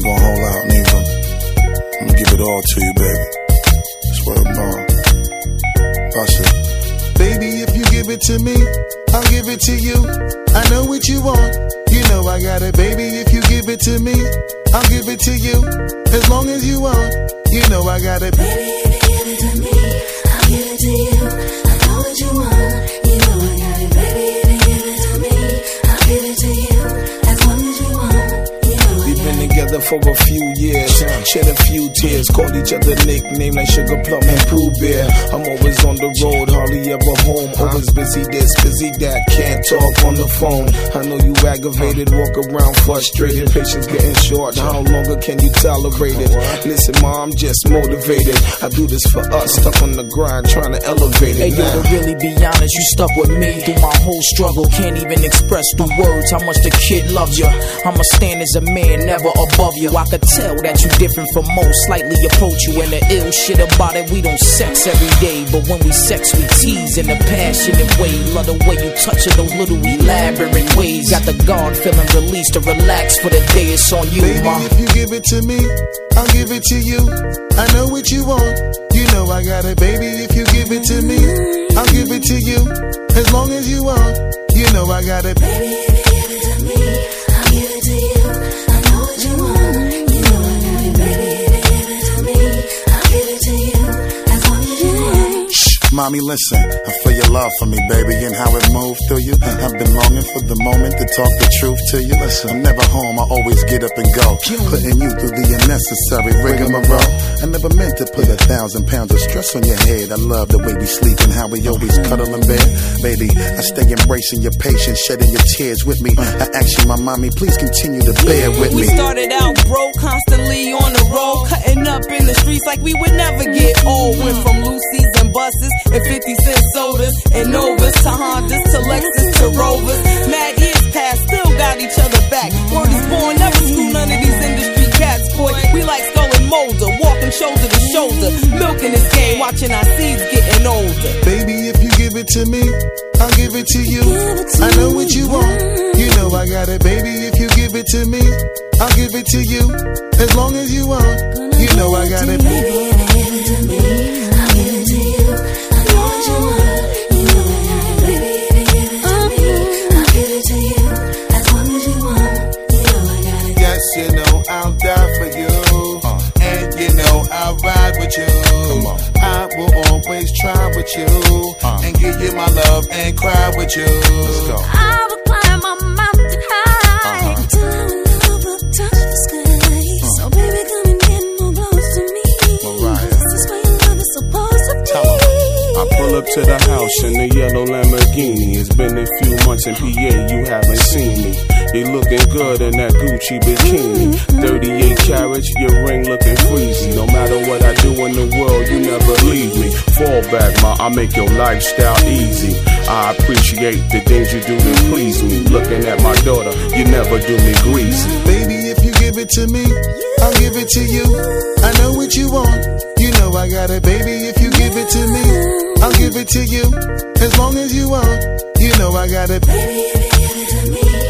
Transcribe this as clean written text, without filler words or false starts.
ain't gonna hold out neither. I'm gonna give it all to you, baby. Swear to God. Usher. Baby, if you give it to me, I'll give it to you. I know what you want, you know I got it. Baby, if you give it to me, I'll give it to you. As long as you want, you know I got it. Baby, if you give it to me, I'll give it to you. I know what you want, you know I got it. Baby, if you give it to me, I'll give it to you. As long as you want, you know I got it. We've been together for a few years, shed a few tears, called each other nicknames like Sugar Plum and Pooh Bear. I'm always on the road, hardly ever home, always busy this, busy that, can't talk on the phone. I know you aggravated, walk around frustrated, patience getting short, how longer can you tolerate it? Listen ma, I'm just motivated, I do this for us, stuck on the grind, trying to elevate it. Hey yo, to really be honest, you stuck with me through my whole struggle, can't even express through words how much the kid loves you. I'ma stand as a man, never above you. I could tell that you different from most, slightly approach you. And the ill shit about it, we don't sex every day, but when we sex, we tease in a passionate way. Love the way you touch it, those little elaborate ways. Got the guard feeling released to relax for the day. It's on you, baby, ma. if you give it to me, I'll give it to you. I know what you want, you know I got it. Baby, if you give it to me, I'll give it to you. As long as you want, you know I got it. Baby, if you give it to me, I'll give it to you. I know what you want, you know I got it. Baby, if you give it to me, I'll give it to you. As long as you want. Mommy, listen, I feel your love for me, baby, and how it moved through you. I've been longing for the moment to talk the truth to you. Listen, I'm never home, I always get up and go, putting you through the unnecessary rigmarole. I never meant to put 1,000 pounds of stress on your head. I love the way we sleep and how we always cuddle in bed. Baby, I stay embracing your patience, shedding your tears with me. I ask you, my mommy, please continue to bear with me. We started out broke, constantly on the road, cutting up in the streets like we would never get old. Went from Lucy's and buses and 50-cent sodas and Novas to Hondas to Lexus to Rovers. Mad years past, still got each other back. Word is born, never screw none of these industry cats, boy. We like Skull and Molder, walking shoulder to shoulder, milking this game, watching our seeds getting older. Baby, if you give it to me, I'll give it to you. I know what you want, you know I got it. Baby, if you give it to me, I'll give it to you. As long as you want, you know I got it. Baby, if you give it to me, I'll give it to you. I know what you want, you know I got it. Baby, if you give it to me, I'll give it to you. As long as you want, you know I got it. Yes, you know I'll die for you, and you know I'll ride with you. I will always try with you, and give you my love and cry with you. Let's go. I will climb a mountain high till our love will touch the sky. So baby, come and get more close to me. This is where your love is supposed to be. I pull up to the house in the yellow Lamborghini. It's been a few months in PA, you haven't seen me. You looking good in that Gucci bikini. 38 carats, your ring looking freezy. No matter what I do in the world, you never leave me. Fall back, ma, I make your lifestyle easy. I appreciate the things you do to please me. Looking at my daughter, you never do me greasy. Baby, if you give it to me, I'll give it to you. I know what you want, you know I got it. Baby, if you give it to me, I'll give it to you. As long as you want, you know I got it. Baby, if you give it to me,